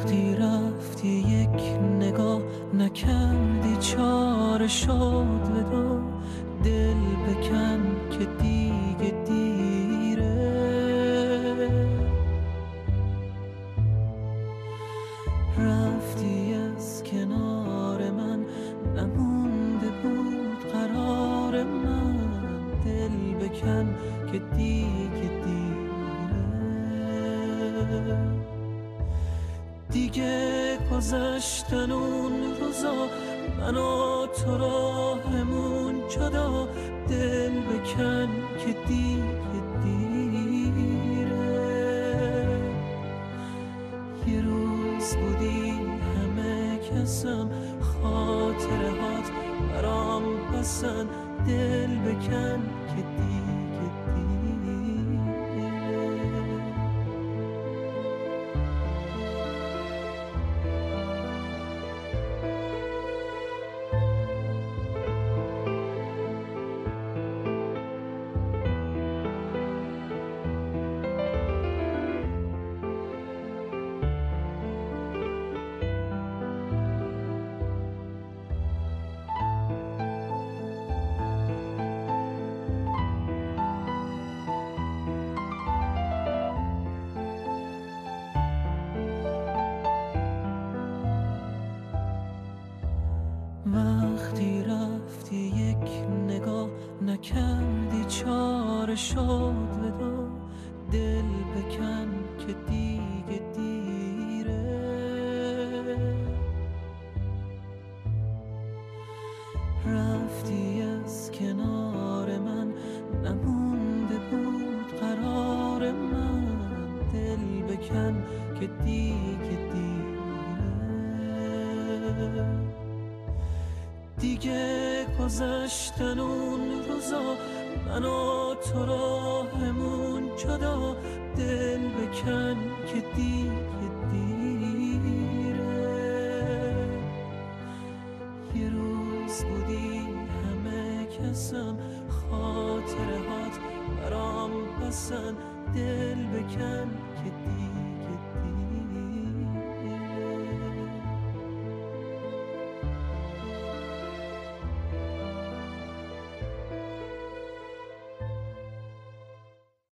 وقتی رفتی یک نگاه نکردی، چاره شد ودا، دل بکن که دیگه دیره. رفتی از کنار من، نمونده بود قرار من، دل بکن که دیگه دیره. دیگه گذشتن اون روزا، من و تو راهمون جدا، دل بکن که دیگه دیره. یه روز بودی همه کسم، خاطرهات برام پسند، دل بکن که دیگه دیره. وقتی رفتی یک نگاه نکردی، چاره شد ودا، دل بکن که دیگه دیره. رفتی از کنار من، نمونده بود قرار من، دل بکن که دیگه دیره. دیگه گذشتن اون روزا، من و تو راهمون جدا، دل بکن که دیگه دیره. یه روز بودی همه کسم، خاطرهات برام پسند، دل بکن که دیگه